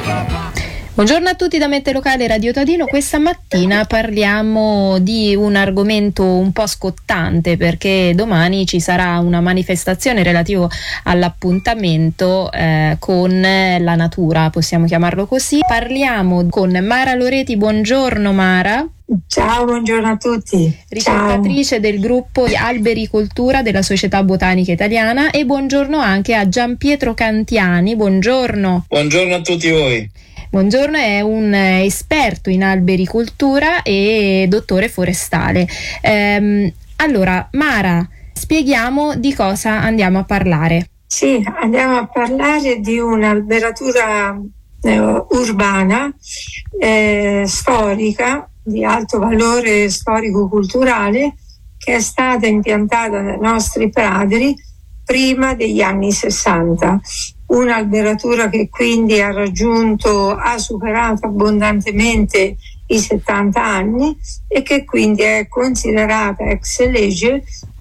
Buongiorno a tutti da Mente Locale Radio Tadino. Questa mattina parliamo di un argomento un po' scottante, perché domani ci sarà una manifestazione relativo all'appuntamento con la natura, possiamo chiamarlo così. Parliamo con Mara Loreti. Buongiorno Mara. Ciao, buongiorno a tutti. Ricercatrice del gruppo Albericoltura della Società Botanica Italiana, e buongiorno anche a Gianpietro Cantiani. Buongiorno. Buongiorno a tutti voi. Buongiorno, è un esperto in albericoltura e dottore forestale. Allora, Mara, spieghiamo di cosa andiamo a parlare. Sì, andiamo a parlare di un'alberatura urbana, storica, di alto valore storico-culturale, che è stata impiantata dai nostri padri prima degli anni 60. Un'alberatura che quindi ha superato abbondantemente i 70 anni e che quindi è considerata ex lege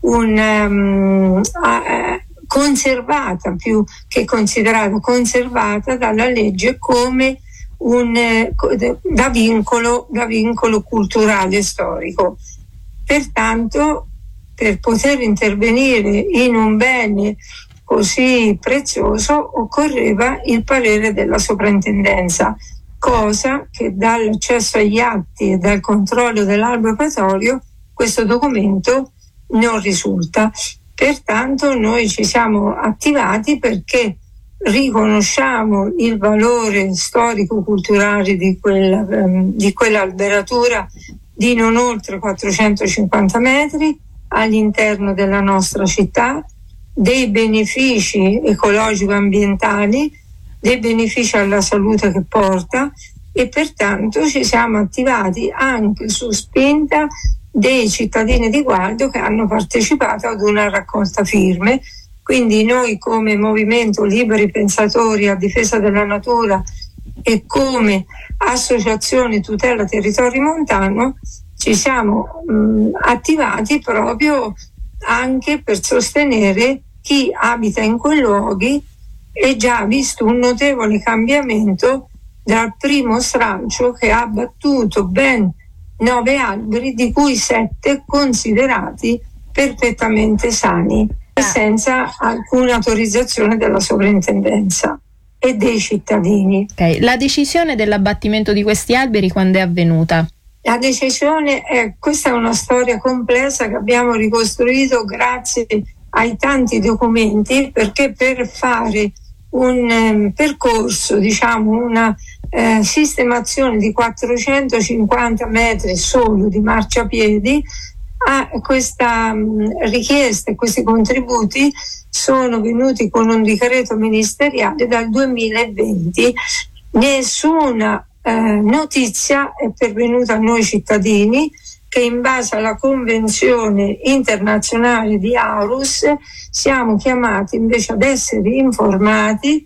conservata, più che considerata, conservata dalla legge come da vincolo culturale storico. Pertanto, per poter intervenire in un bene così prezioso occorreva il parere della soprintendenza, cosa che dall'accesso agli atti e dal controllo dell'albo petolio questo documento non risulta. Pertanto noi ci siamo attivati perché riconosciamo il valore storico-culturale di quell'alberatura di non oltre 450 metri all'interno della nostra città, dei benefici ecologico-ambientali, dei benefici alla salute che porta, e pertanto ci siamo attivati anche su spinta dei cittadini di Gualdo che hanno partecipato ad una raccolta firme. Quindi noi, come movimento Liberi Pensatori a difesa della natura e come associazione Tutela Territorio Montano, ci siamo attivati proprio anche per sostenere chi abita in quei luoghi e già visto un notevole cambiamento dal primo stralcio, che ha abbattuto ben 9 alberi, di cui 7 considerati perfettamente sani e senza alcuna autorizzazione della sovrintendenza e dei cittadini. Okay. La decisione dell'abbattimento di questi alberi quando è avvenuta? La decisione questa è una storia complessa che abbiamo ricostruito grazie ai tanti documenti, perché per fare un percorso, una sistemazione di 450 metri solo di marciapiedi, a questa richiesta e questi contributi sono venuti con un decreto ministeriale dal 2020. Nessuna notizia è pervenuta a noi cittadini, che in base alla Convenzione internazionale di Aarhus siamo chiamati invece ad essere informati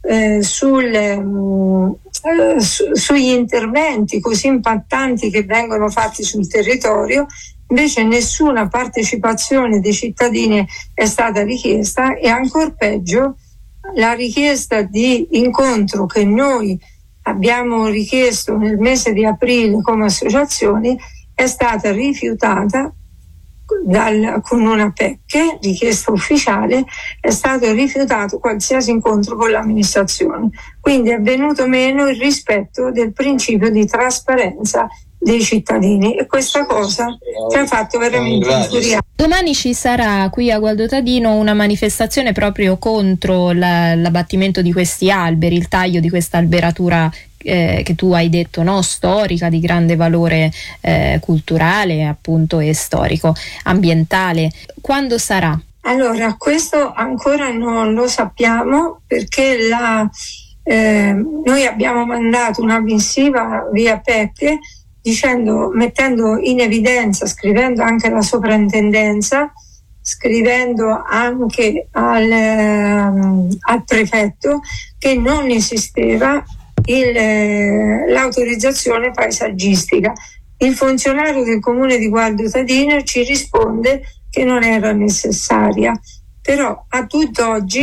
sugli interventi così impattanti che vengono fatti sul territorio. Invece nessuna partecipazione dei cittadini è stata richiesta, e ancor peggio la richiesta di incontro che noi abbiamo richiesto nel mese di aprile come associazioni è stata rifiutata con una PEC, richiesta ufficiale. È stato rifiutato qualsiasi incontro con l'amministrazione, quindi è venuto meno il rispetto del principio di trasparenza dei cittadini, e questa cosa ci ha fatto veramente infuriare. Domani ci sarà qui a Gualdo Tadino una manifestazione proprio contro l'abbattimento di questi alberi, il taglio di questa alberatura che tu hai detto, no, storica, di grande valore culturale appunto e storico, ambientale. Quando sarà? Allora, questo ancora non lo sappiamo, perché noi abbiamo mandato una missiva via PEC mettendo in evidenza, scrivendo anche alla soprintendenza, scrivendo anche al prefetto, che non esisteva l'autorizzazione paesaggistica. Il funzionario del comune di Gualdo Tadino ci risponde che non era necessaria, però a tutt'oggi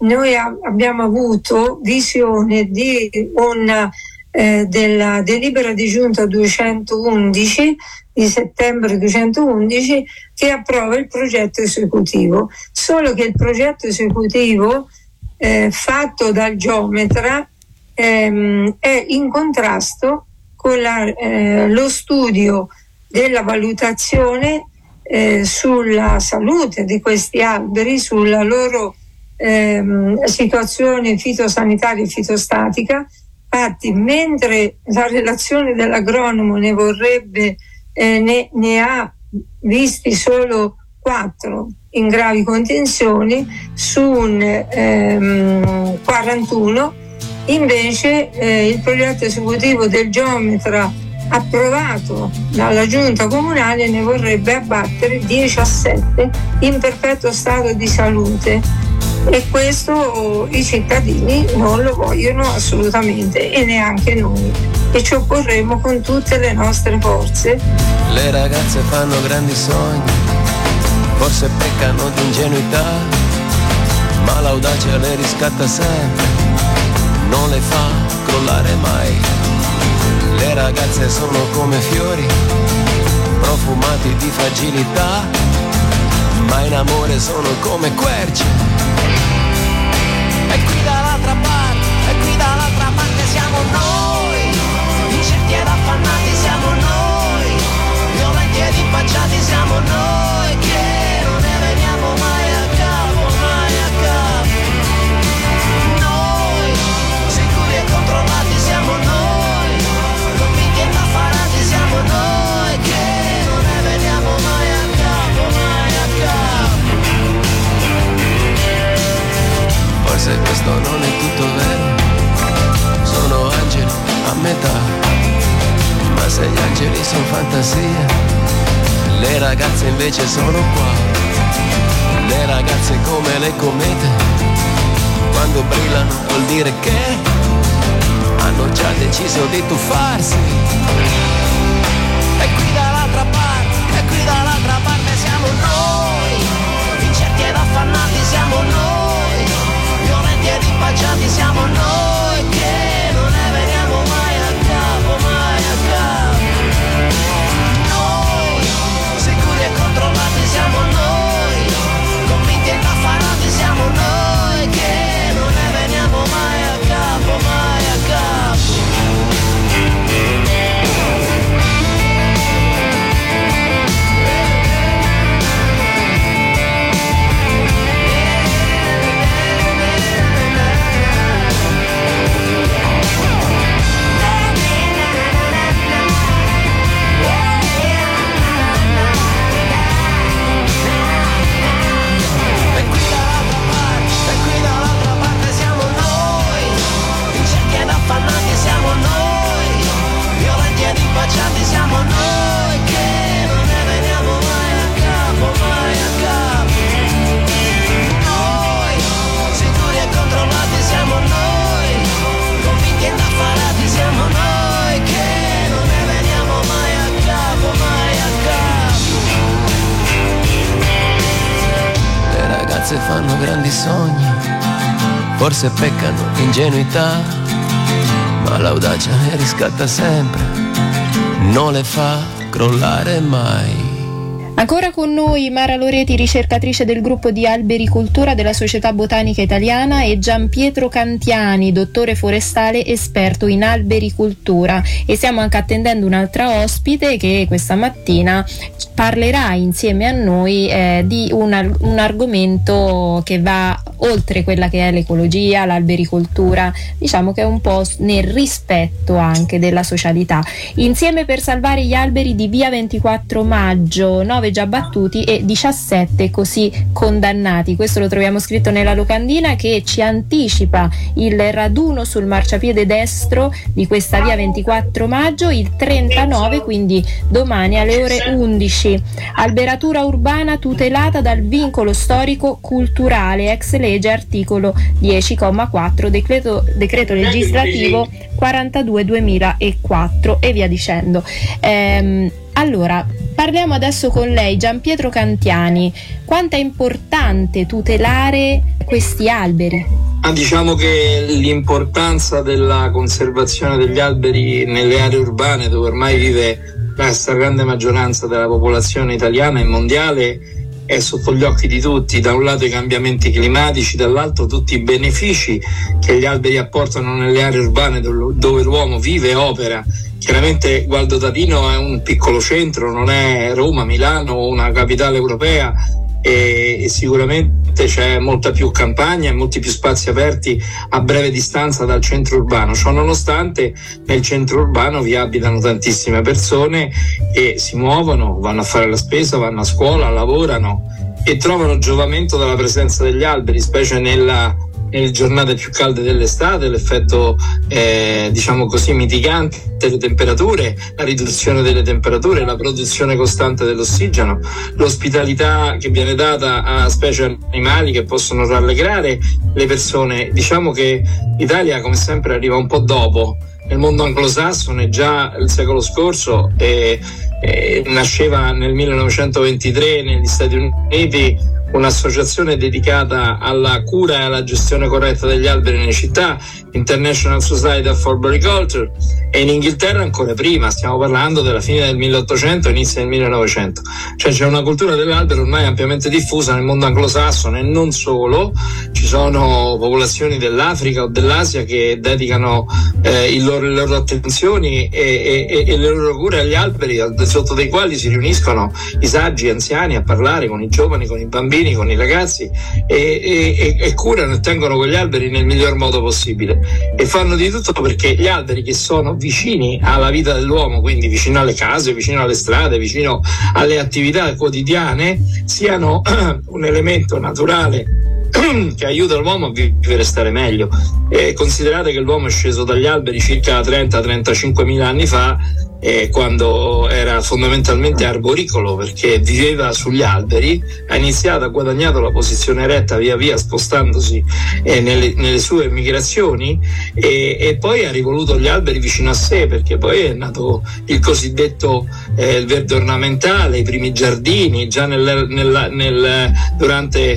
noi abbiamo avuto visione di della delibera di giunta 211 di settembre 211 che approva il progetto esecutivo, solo che il progetto esecutivo fatto dal geometra è in contrasto con lo studio della valutazione sulla salute di questi alberi, sulla loro situazione fitosanitaria e fitostatica. Infatti, mentre la relazione dell'agronomo ne vorrebbe ne ha visti solo 4 in gravi contenzioni su un 41, invece il progetto esecutivo del geometra approvato dalla giunta comunale ne vorrebbe abbattere 17 in perfetto stato di salute, e questo i cittadini non lo vogliono assolutamente, e neanche noi, e ci opporremo con tutte le nostre forze. Le ragazze fanno grandi sogni, forse peccano di ingenuità, ma l'audacia le riscatta sempre, non le fa crollare mai. Le ragazze sono come fiori, profumati di fragilità, ma in amore sono come querce. E qui dall'altra parte siamo noi, incerti ed affannati siamo noi, violenti ed impacciati siamo noi, che non ne veniamo mai a capo, mai a capo. Noi, sicuri e controllati siamo noi, convinti e affarati siamo noi, che non ne veniamo mai a capo, mai a capo. Forse questo non è tutto vero, sono angeli a metà, ma se gli angeli sono fantasia, le ragazze invece sono qua. Le ragazze come le comete, quando brillano vuol dire che hanno già deciso di tuffarsi. E qui dall'altra parte siamo noi, incerti ed affannati siamo noi, violenti ed impacciati siamo noi, che non ne veniamo mai a capo, mai a capo. Noi, sicuri e controllati siamo noi, convinti e affarati siamo noi, che non ne veniamo mai a capo, mai a capo. Siamo noi, violenti ed impacciati siamo noi, che non ne veniamo mai a capo, mai a capo. Noi, sicuri e controllati siamo noi, convinti e affarati siamo noi, che non ne veniamo mai a capo, mai a capo. Le ragazze fanno grandi sogni, forse peccano di ingenuità, ma l'audacia le riscatta sempre, non le fa crollare mai. Ancora con noi Mara Loreti, ricercatrice del gruppo di albericoltura della Società Botanica Italiana, e Gianpietro Cantiani, dottore forestale esperto in albericoltura, e stiamo anche attendendo un'altra ospite che questa mattina parlerà insieme a noi di un argomento che va oltre quella che è l'ecologia, l'albericoltura, diciamo che è un po' nel rispetto anche della socialità. Insieme per salvare gli alberi di via 24 maggio, 9 già battuti e 17 così condannati. Questo lo troviamo scritto nella locandina che ci anticipa il raduno sul marciapiede destro di questa via 24 maggio il 39, quindi domani alle ore 11. Alberatura urbana tutelata dal vincolo storico culturale, ex legge articolo 10,4 decreto legislativo 42/2004 e via dicendo. Allora, parliamo adesso con lei, Gianpietro Cantiani. Quanto è importante tutelare questi alberi? Diciamo che l'importanza della conservazione degli alberi nelle aree urbane, dove ormai vive la stragrande maggioranza della popolazione italiana e mondiale, è sotto gli occhi di tutti. Da un lato i cambiamenti climatici, dall'altro tutti i benefici che gli alberi apportano nelle aree urbane dove l'uomo vive e opera. Chiaramente Gualdo Tatino è un piccolo centro, non è Roma, Milano o una capitale europea, e sicuramente c'è molta più campagna e molti più spazi aperti a breve distanza dal centro urbano. Ciò nonostante, nel centro urbano vi abitano tantissime persone e si muovono, vanno a fare la spesa, vanno a scuola, lavorano e trovano giovamento dalla presenza degli alberi, specie nelle giornate più calde dell'estate. L'effetto diciamo così mitigante delle temperature, la riduzione delle temperature, la produzione costante dell'ossigeno, l'ospitalità che viene data a specie animali che possono rallegrare le persone. Diciamo che l'Italia, come sempre, arriva un po' dopo. Nel mondo anglosassone già il secolo scorso nasceva nel 1923 negli Stati Uniti un'associazione dedicata alla cura e alla gestione corretta degli alberi nelle città, International Society for Arboriculture, e in Inghilterra ancora prima, stiamo parlando della fine del 1800, inizio del 1900. Cioè c'è una cultura dell'albero ormai ampiamente diffusa nel mondo anglosassone e non solo. Ci sono popolazioni dell'Africa o dell'Asia che dedicano le loro attenzioni e le loro cure agli alberi, sotto dei quali si riuniscono i saggi anziani a parlare con i giovani, con i bambini, con i ragazzi e curano e tengono quegli alberi nel miglior modo possibile, e fanno di tutto perché gli alberi, che sono vicini alla vita dell'uomo, quindi vicino alle case, vicino alle strade, vicino alle attività quotidiane, siano un elemento naturale che aiuta l'uomo a vivere e stare meglio. Considerate che l'uomo è sceso dagli alberi circa 30-35 mila anni fa, quando era fondamentalmente arboricolo, perché viveva sugli alberi, ha iniziato, ha guadagnato la posizione eretta via via spostandosi nelle sue migrazioni, e poi ha rivoluto gli alberi vicino a sé, perché poi è nato il cosiddetto il verde ornamentale, i primi giardini già durante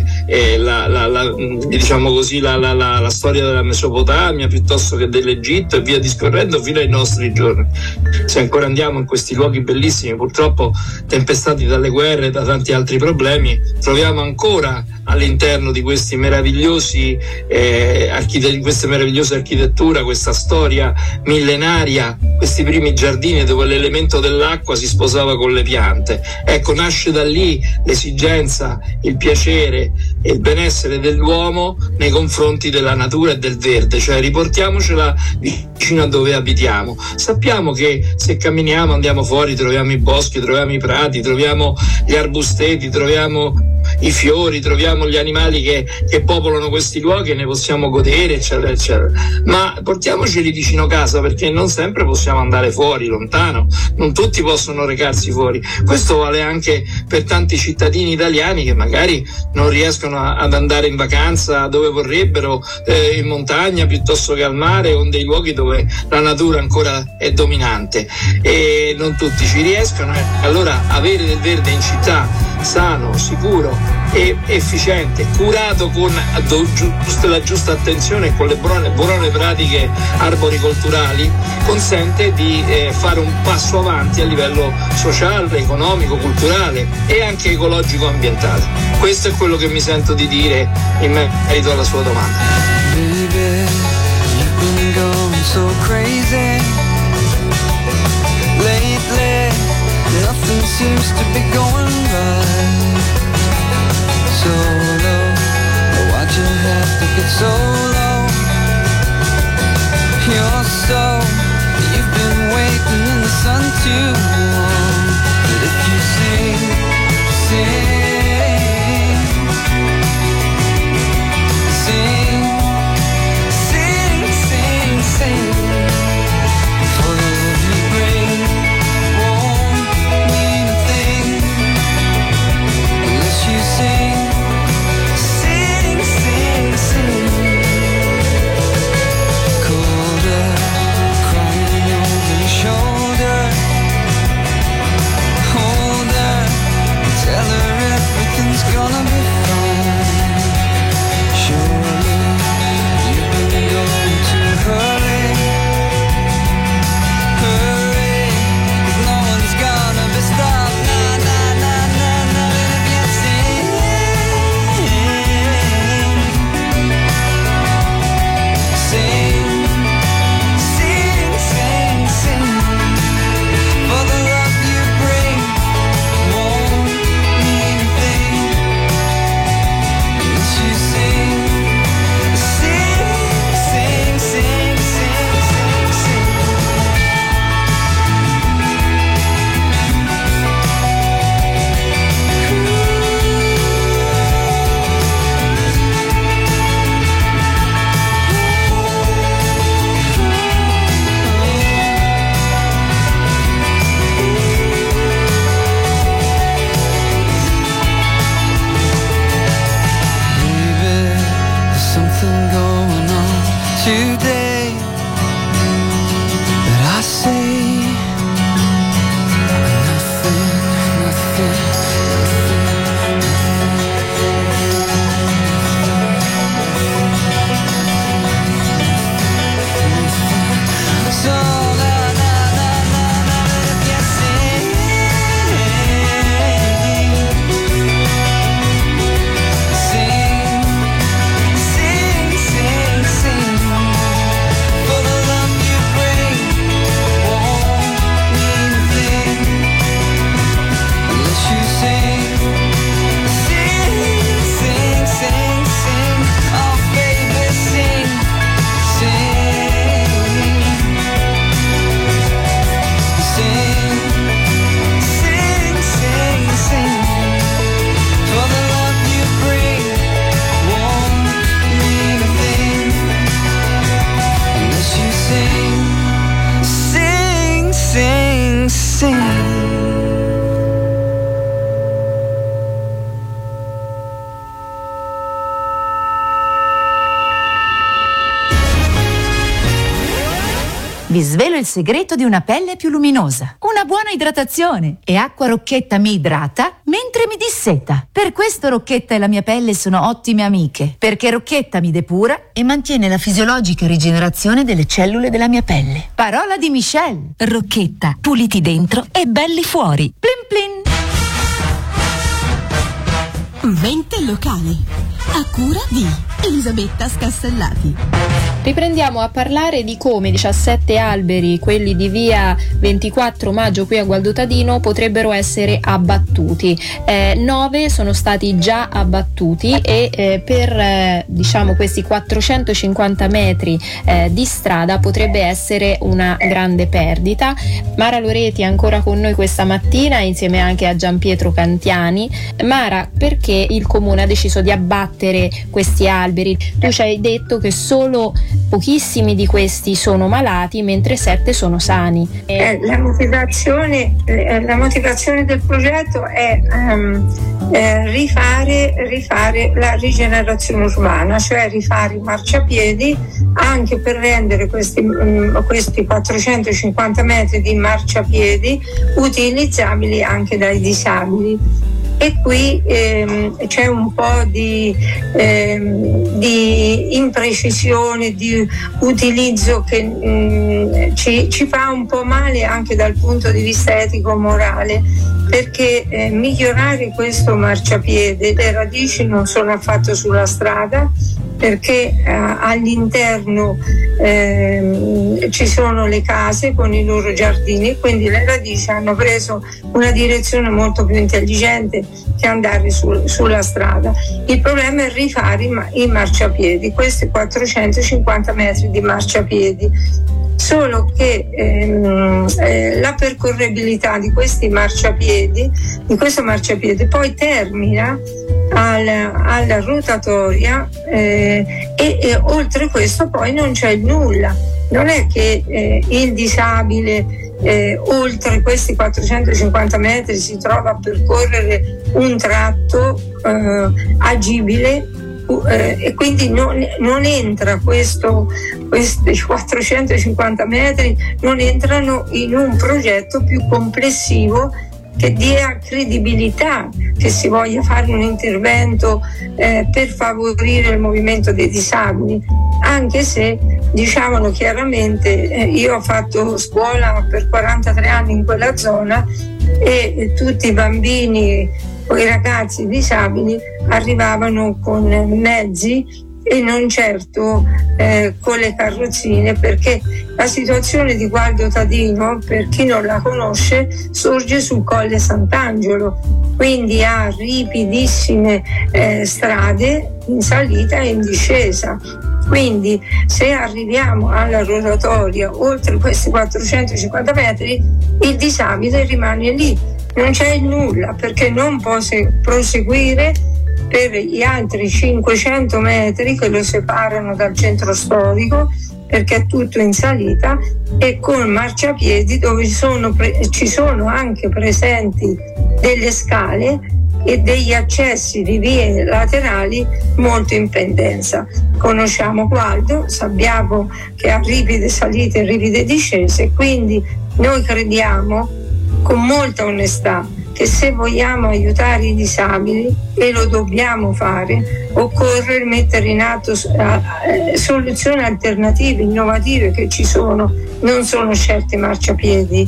diciamo così la storia della Mesopotamia piuttosto che dell'Egitto, e via discorrendo fino ai nostri giorni. Se ancora andiamo in questi luoghi bellissimi, purtroppo tempestati dalle guerre e da tanti altri problemi, troviamo ancora all'interno di questi meravigliosi di queste meravigliose architetture, questa storia millenaria, questi primi giardini dove l'elemento dell'acqua si sposava con le piante. Ecco, nasce da lì l'esigenza, il piacere e il benessere dell'uomo nei confronti della natura e del verde, cioè riportiamocela vicino a dove abitiamo. Sappiamo che se camminiamo, andiamo fuori, troviamo i boschi, troviamo i prati, troviamo gli arbusteti, troviamo i fiori, troviamo gli animali che popolano questi luoghi e ne possiamo godere, eccetera eccetera, ma portiamoceli vicino casa, perché non sempre possiamo andare fuori, lontano, non tutti possono recarsi fuori. Questo vale anche per tanti cittadini italiani che magari non riescono ad andare in vacanza dove vorrebbero, in montagna piuttosto che al mare, o in dei luoghi dove la natura ancora è dominante, e non tutti ci riescono. Allora avere del verde in città, sano, sicuro e efficiente, curato con la giusta attenzione e con le buone pratiche arboricolturali, consente di fare un passo avanti a livello sociale, economico, culturale e anche ecologico ambientale. Questo è quello che mi sento di dire in merito alla sua domanda. Baby, you've been going so crazy lately, nothing seems to be going right. So low, why'd you have to get so low? You're so, you've been waiting in the sun too long. But if you sing, for the love you bring won't mean a thing unless you sing. Cold air crying over your shoulder. Hold her, tell her see. Vi svelo il segreto di una pelle più luminosa. Una buona idratazione. E Acqua Rocchetta mi idrata mentre mi disseta. Per questo Rocchetta e la mia pelle sono ottime amiche. Perché Rocchetta mi depura e mantiene la fisiologica rigenerazione delle cellule della mia pelle. Parola di Michelle. Rocchetta, puliti dentro e belli fuori. Plin plin. Mente locale. A cura di Elisabetta Scastellati. Riprendiamo a parlare di come 17 alberi, quelli di via 24 maggio qui a Gualdotadino, potrebbero essere abbattuti. 9 sono stati già abbattuti e per questi 450 metri di strada potrebbe essere una grande perdita. Mara Loreti è ancora con noi questa mattina insieme anche a Gianpietro Cantiani. Mara, perché il comune ha deciso di abbattere questi alberi? Tu ci hai detto che solo pochissimi di questi sono malati, mentre 7 sono sani. La motivazione del progetto è rifare la rigenerazione urbana, cioè rifare i marciapiedi, anche per rendere questi 450 metri di marciapiedi utilizzabili anche dai disabili. E qui c'è un po' di imprecisione, di utilizzo che ci fa un po' male anche dal punto di vista etico-morale, perché migliorare questo marciapiede, le radici non sono affatto sulla strada, perché all'interno ci sono le case con i loro giardini, quindi le radici hanno preso una direzione molto più intelligente che andare sulla strada. Il problema è rifare i marciapiedi, questi 450 metri di marciapiedi, solo che la percorribilità di questo marciapiede poi termina alla rotatoria e oltre questo poi non c'è nulla. Non è che il disabile oltre questi 450 metri si trova a percorrere un tratto agibile e quindi non entra questi 450 metri non entrano in un progetto più complessivo che dia credibilità che si voglia fare un intervento per favorire il movimento dei disabili, anche se, diciamolo chiaramente, io ho fatto scuola per 43 anni in quella zona e tutti i bambini o i ragazzi disabili arrivavano con mezzi e non certo con le carrozzine, perché la situazione di Gualdotadino, per chi non la conosce, sorge sul Colle Sant'Angelo, quindi ha ripidissime strade in salita e in discesa. Quindi se arriviamo alla rotatoria oltre questi 450 metri, il disabile rimane lì, non c'è nulla, perché non può proseguire per gli altri 500 metri che lo separano dal centro storico, perché è tutto in salita, e con marciapiedi dove ci sono anche presenti delle scale e degli accessi di vie laterali molto in pendenza. Conosciamo Gualdo, sappiamo che ha ripide salite e ripide discese, quindi noi crediamo con molta onestà che se vogliamo aiutare i disabili, e lo dobbiamo fare, occorre mettere in atto soluzioni alternative, innovative che ci sono. Non sono certi marciapiedi,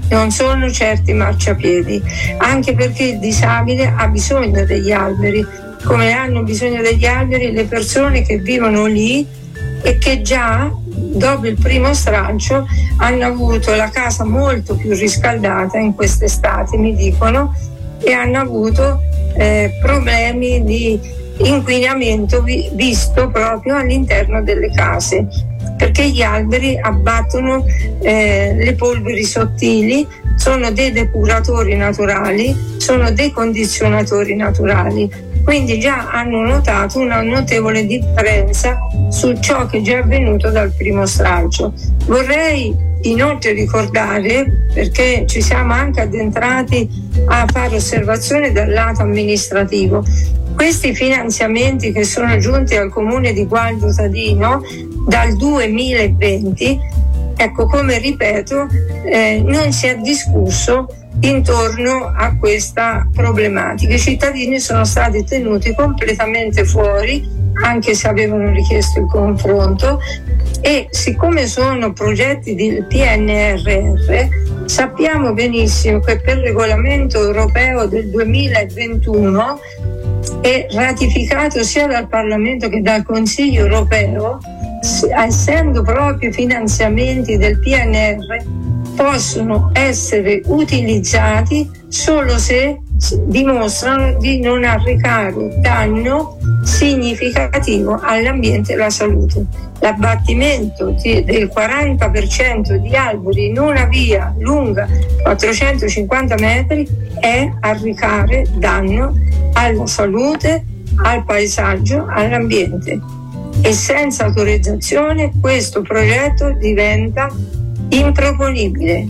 anche perché il disabile ha bisogno degli alberi, come hanno bisogno degli alberi le persone che vivono lì e che già dopo il primo stralcio hanno avuto la casa molto più riscaldata in quest'estate, mi dicono, e hanno avuto problemi di inquinamento visto proprio all'interno delle case, perché gli alberi abbattono le polveri sottili, sono dei depuratori naturali, sono dei condizionatori naturali. Quindi già hanno notato una notevole differenza su ciò che è già avvenuto dal primo stralcio. Vorrei inoltre ricordare, perché ci siamo anche addentrati a fare osservazione dal lato amministrativo, questi finanziamenti che sono giunti al comune di Gualdo Tadino dal 2020, ecco, come ripeto, non si è discusso intorno a questa problematica. I cittadini sono stati tenuti completamente fuori, anche se avevano richiesto il confronto, e siccome sono progetti del PNRR, sappiamo benissimo che per regolamento europeo del 2021 è ratificato sia dal Parlamento che dal Consiglio europeo, essendo proprio finanziamenti del PNR, possono essere utilizzati solo se dimostrano di non arrecare danno significativo all'ambiente e alla salute. L'abbattimento del 40% di alberi in una via lunga 450 metri è arrecare danno alla salute, al paesaggio, all'ambiente, e senza autorizzazione questo progetto diventa improponibile,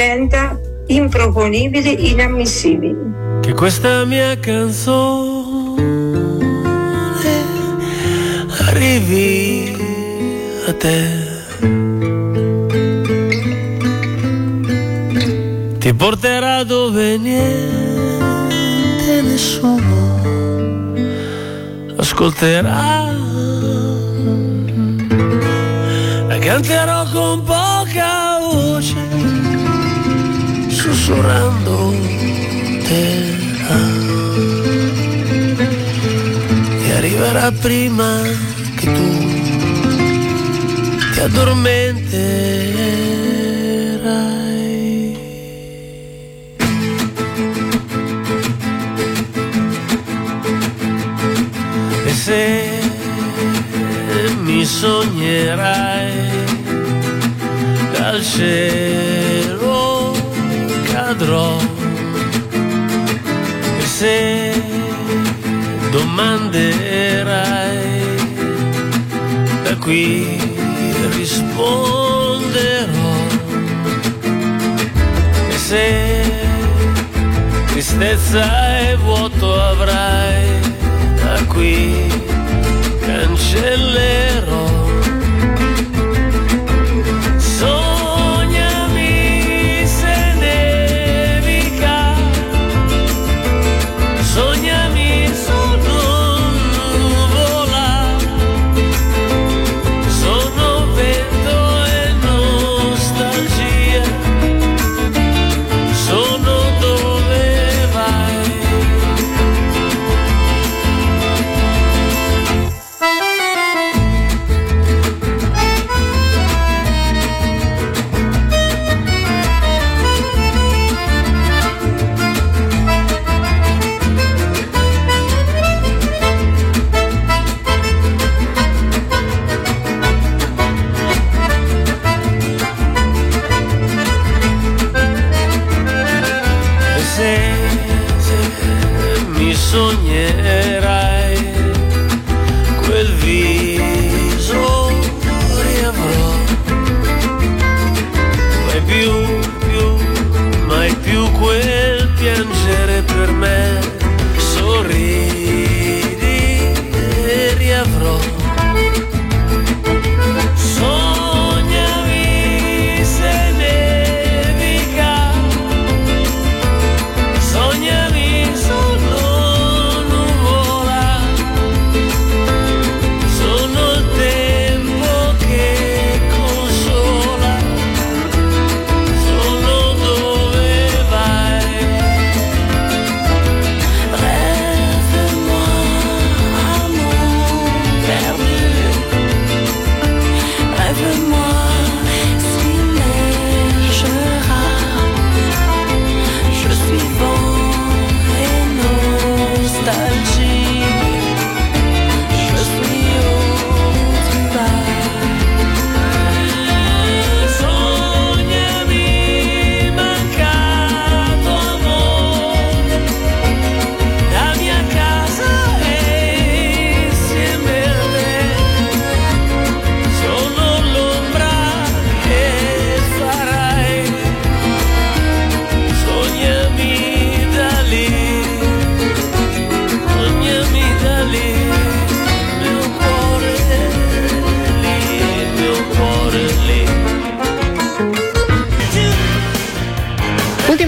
inammissibile. Che questa mia canzone arrivi a te, ti porterà dove niente, nessuno ascolterà, la canterò con poca voce, sussurrando e arriverà prima che tu ti addormenterai. E se mi sognerai, dal cielo cadrò, e se domanderai, da qui risponderò, e se tristezza e vuoto avrai, da qui cancellerò. Sognami se nevica, sognami sotto nuvola, sono vento e nostalgia, sono dove vai.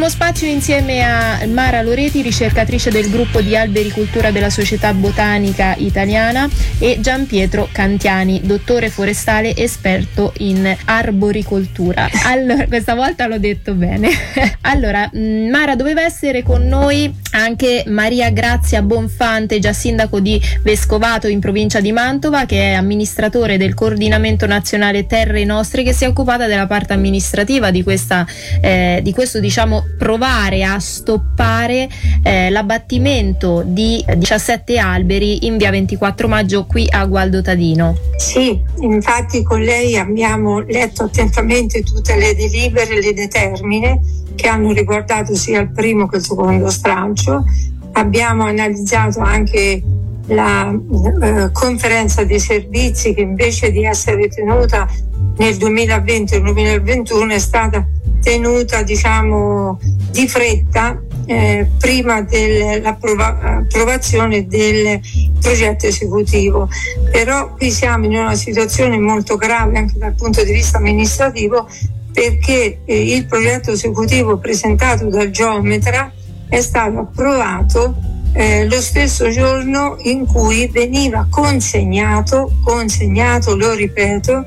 Diamo spazio insieme a Mara Loreti, ricercatrice del gruppo di albericoltura della Società Botanica Italiana, e Gianpietro Cantiani, dottore forestale esperto in arboricoltura. Allora, questa volta l'ho detto bene. Allora, Mara, doveva essere con noi anche Maria Grazia Bonfante, già sindaco di Vescovato in provincia di Mantova, che è amministratore del Coordinamento Nazionale Terre Nostre, che si è occupata della parte amministrativa di questo, diciamo, provare a stoppare l'abbattimento di 17 alberi in via 24 maggio qui a Gualdo Tadino. Sì, infatti con lei abbiamo letto attentamente tutte le delibere e le determine che hanno riguardato sia il primo che il secondo stralcio. Abbiamo analizzato anche la conferenza dei servizi, che invece di essere tenuta nel 2020 e nel 2021 è stata tenuta, diciamo, di fretta prima dell'approvazione del progetto esecutivo. Però qui siamo in una situazione molto grave anche dal punto di vista amministrativo, perché il progetto esecutivo presentato dal geometra è stato approvato lo stesso giorno in cui veniva consegnata, lo ripeto,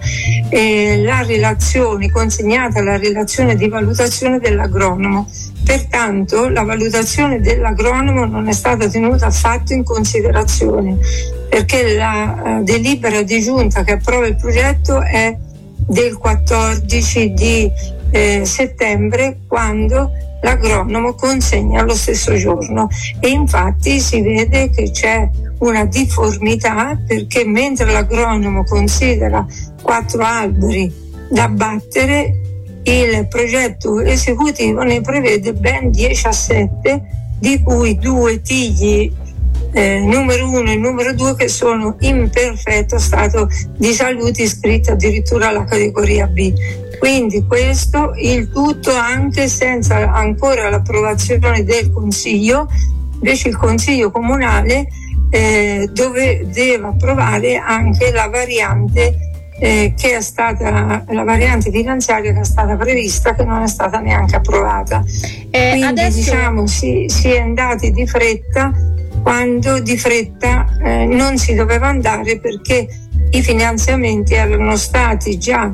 consegnata la relazione di valutazione dell'agronomo. Pertanto la valutazione dell'agronomo non è stata tenuta affatto in considerazione, perché la delibera di giunta che approva il progetto è del 14 di settembre, quando l'agronomo consegna lo stesso giorno, e infatti si vede che c'è una difformità, perché mentre l'agronomo considera 4 alberi da abbattere, il progetto esecutivo ne prevede ben 17, di cui 2 tigli numero 1 e numero 2 che sono in perfetto stato di salute, iscritti addirittura alla categoria B. Quindi questo, il tutto anche senza ancora l'approvazione del Consiglio. Invece il Consiglio Comunale dove deve approvare anche la variante che è stata la variante finanziaria che è stata prevista, che non è stata neanche approvata. Quindi adesso, diciamo, si è andati di fretta, quando di fretta non si doveva andare, perché i finanziamenti erano stati già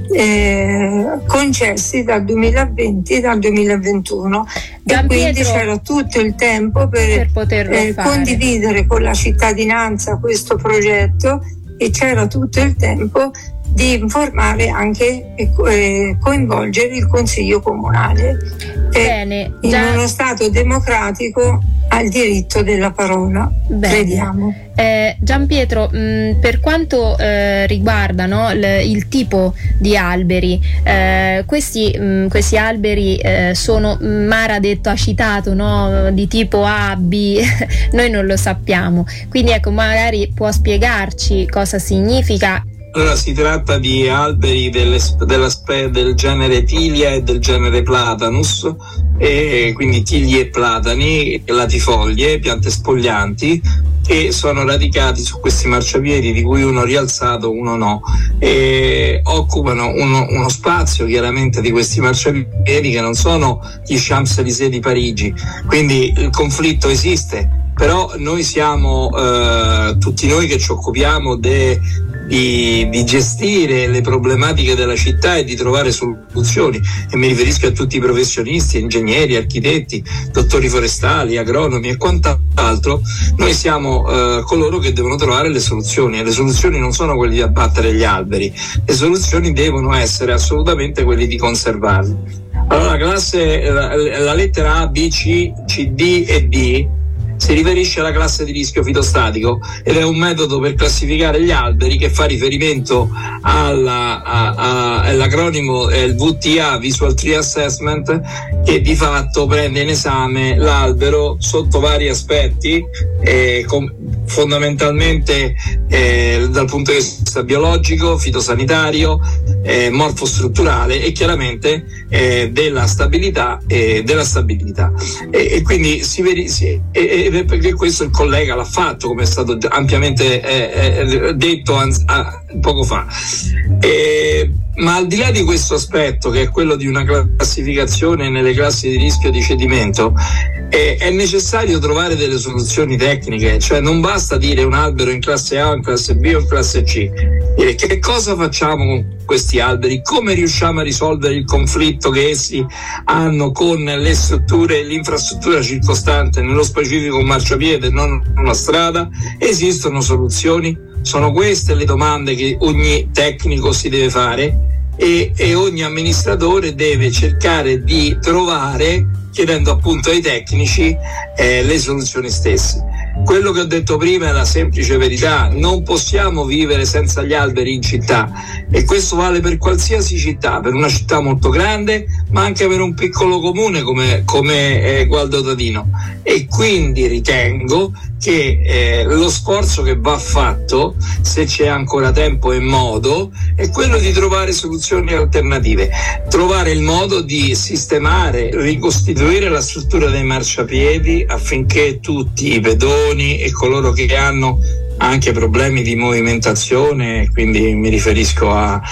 concessi dal 2020 e dal 2021, e quindi c'era tutto il tempo per condividere con la cittadinanza questo progetto, e c'era tutto il tempo di informare anche e coinvolgere il Consiglio Comunale, che in uno Stato democratico ha il diritto della parola. Crediamo. Gianpietro, per quanto riguarda il tipo di alberi, questi alberi sono, Mara ha citato, di tipo A, B, noi non lo sappiamo, quindi ecco, magari può spiegarci cosa significa. Allora, si tratta di alberi del genere Tilia e del genere Platanus, e quindi tigli e platani, latifoglie, piante spoglianti, che sono radicati su questi marciapiedi, di cui uno rialzato, uno no, e occupano uno spazio chiaramente di questi marciapiedi che non sono gli Champs-Élysées di Parigi, quindi il conflitto esiste, però noi siamo tutti noi che ci occupiamo di gestire le problematiche della città e di trovare soluzioni, e mi riferisco a tutti i professionisti, ingegneri, architetti, dottori forestali, agronomi e quant'altro. Noi siamo coloro che devono trovare le soluzioni, e le soluzioni non sono quelle di abbattere gli alberi, le soluzioni devono essere assolutamente quelle di conservarli. Allora la lettera A, B, C, D e D si riferisce alla classe di rischio fitostatico, ed è un metodo per classificare gli alberi che fa riferimento all'acronimo il VTA, Visual Tree Assessment, che di fatto prende in esame l'albero sotto vari aspetti, fondamentalmente dal punto di vista biologico, fitosanitario, morfostrutturale e chiaramente della stabilità e quindi perché questo il collega l'ha fatto, come è stato ampiamente detto poco fa. Ma al di là di questo aspetto, che è quello di una classificazione nelle classi di rischio di cedimento, è necessario trovare delle soluzioni tecniche, cioè non basta dire un albero in classe A, in classe B o in classe C. Dire che cosa facciamo con questi alberi, come riusciamo a risolvere il conflitto che essi hanno con le strutture, l'infrastruttura circostante, nello specifico un marciapiede, non una strada. Esistono soluzioni? Sono queste le domande che ogni tecnico si deve fare e ogni amministratore deve cercare di trovare, chiedendo appunto ai tecnici le soluzioni stesse. Quello che ho detto prima è la semplice verità: non possiamo vivere senza gli alberi in città, e questo vale per qualsiasi città, per una città molto grande ma anche per un piccolo comune come Gualdo Tadino. E quindi ritengo che lo sforzo che va fatto, se c'è ancora tempo e modo, è quello di trovare soluzioni alternative, trovare il modo di sistemare, ricostituire la struttura dei marciapiedi affinché tutti i pedoni e coloro che hanno anche problemi di movimentazione, quindi mi riferisco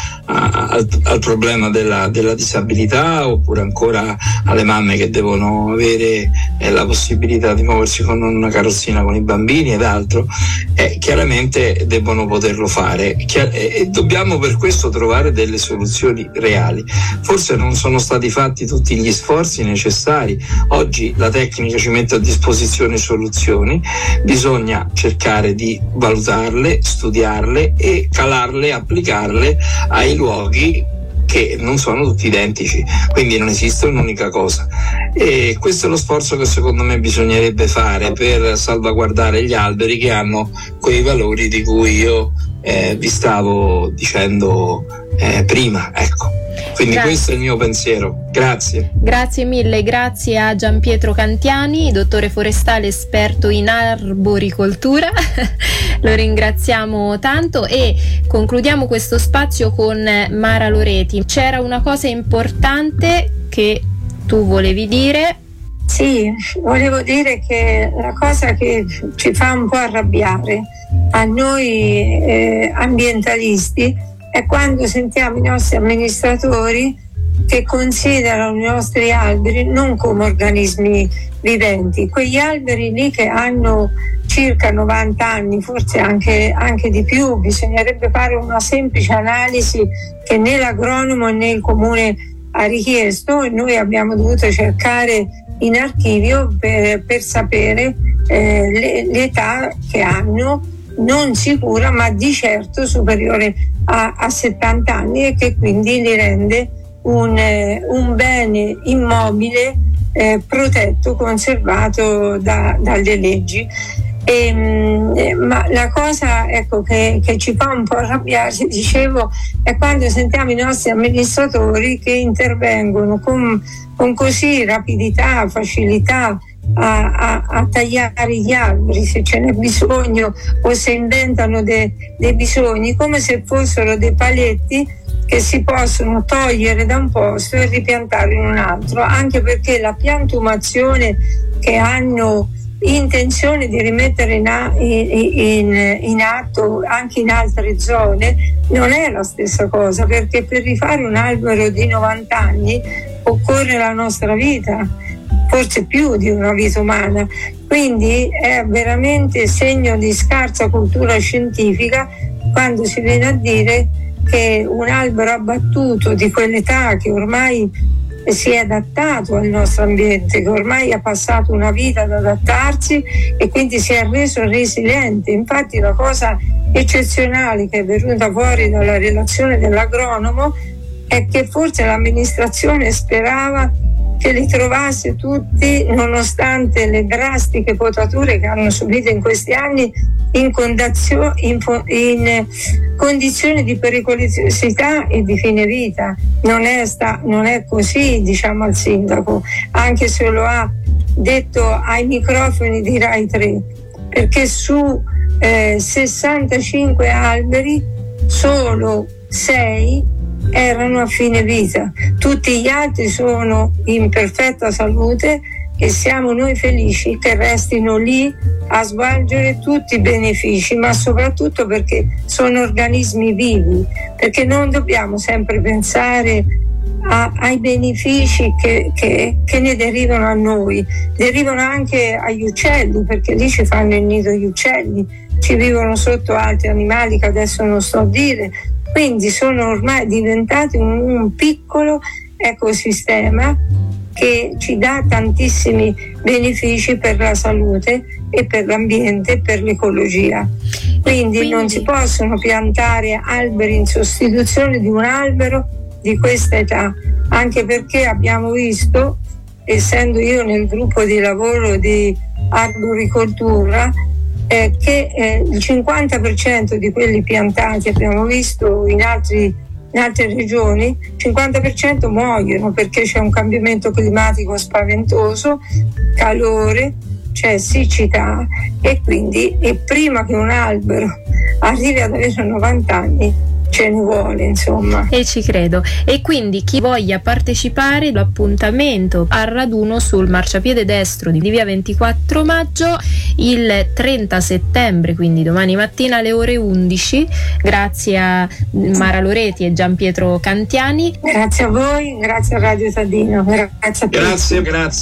al problema della disabilità, oppure ancora alle mamme che devono avere la possibilità di muoversi con una carrozzina con i bambini ed altro, chiaramente debbono poterlo fare, e dobbiamo per questo trovare delle soluzioni reali. Forse non sono stati fatti tutti gli sforzi necessari. Oggi la tecnica ci mette a disposizione soluzioni, bisogna cercare di valutarle, studiarle e calarle, applicarle ai luoghi che non sono tutti identici, quindi non esiste un'unica cosa, e questo è lo sforzo che secondo me bisognerebbe fare per salvaguardare gli alberi che hanno quei valori di cui io vi stavo dicendo prima, ecco. Quindi grazie. Questo è il mio pensiero. Grazie. Grazie mille, grazie a Gianpietro Cantiani, dottore forestale esperto in arboricoltura. Lo ringraziamo tanto e concludiamo questo spazio con Mara Loreti. C'era una cosa importante che tu volevi dire. Sì, volevo dire che la cosa che ci fa un po' arrabbiare a noi ambientalisti è quando sentiamo i nostri amministratori che considerano i nostri alberi non come organismi viventi. Quegli alberi lì che hanno circa 90 anni, forse anche di più, bisognerebbe fare una semplice analisi che né l'agronomo né il comune ha richiesto, e noi abbiamo dovuto cercare in archivio per sapere l'età che hanno, non sicura ma di certo superiore a 70 anni, e che quindi li rende un bene immobile protetto, conservato dalle leggi. Ma la cosa, ecco, che ci fa un po' arrabbiare, dicevo, è quando sentiamo i nostri amministratori che intervengono con così rapidità, facilità a tagliare gli alberi se ce n'è bisogno, o se inventano dei bisogni, come se fossero dei paletti che si possono togliere da un posto e ripiantare in un altro, anche perché la piantumazione che hanno intenzione di rimettere in atto anche in altre zone non è la stessa cosa, perché per rifare un albero di 90 anni occorre la nostra vita, forse più di una vita umana, quindi è veramente segno di scarsa cultura scientifica quando si viene a dire che un albero abbattuto di quell'età, che ormai si è adattato al nostro ambiente, che ormai ha passato una vita ad adattarsi e quindi si è reso resiliente. Infatti la cosa eccezionale che è venuta fuori dalla relazione dell'agronomo è che forse l'amministrazione sperava che li trovasse tutti, nonostante le drastiche potature che hanno subito in questi anni, in condizioni di pericolosità e di fine vita. Non è così, diciamo al sindaco, anche se lo ha detto ai microfoni di Rai 3, perché su 65 alberi solo 6 erano a fine vita, tutti gli altri sono in perfetta salute e siamo noi felici che restino lì a svolgere tutti i benefici, ma soprattutto perché sono organismi vivi, perché non dobbiamo sempre pensare ai benefici che ne derivano a noi, derivano anche agli uccelli, perché lì ci fanno il nido gli uccelli, ci vivono sotto altri animali che adesso non sto a dire, quindi sono ormai diventati un piccolo ecosistema che ci dà tantissimi benefici per la salute e per l'ambiente e per l'ecologia. Quindi non si possono piantare alberi in sostituzione di un albero di questa età, anche perché abbiamo visto, essendo io nel gruppo di lavoro di arboricoltura, che il 50% di quelli piantati, abbiamo visto in altre regioni, 50% muoiono perché c'è un cambiamento climatico spaventoso, calore, c'è siccità, e quindi prima che un albero arrivi ad avere 90 anni ce ne vuole, insomma. E ci credo. E quindi chi voglia partecipare, l'appuntamento al raduno sul marciapiede destro di via 24 maggio il 30 settembre, quindi domani mattina alle ore 11. Grazie a Mara Loreti e Gian Pietro Cantiani. Grazie a voi, grazie a Radio Tadino, grazie a tutti. Grazie.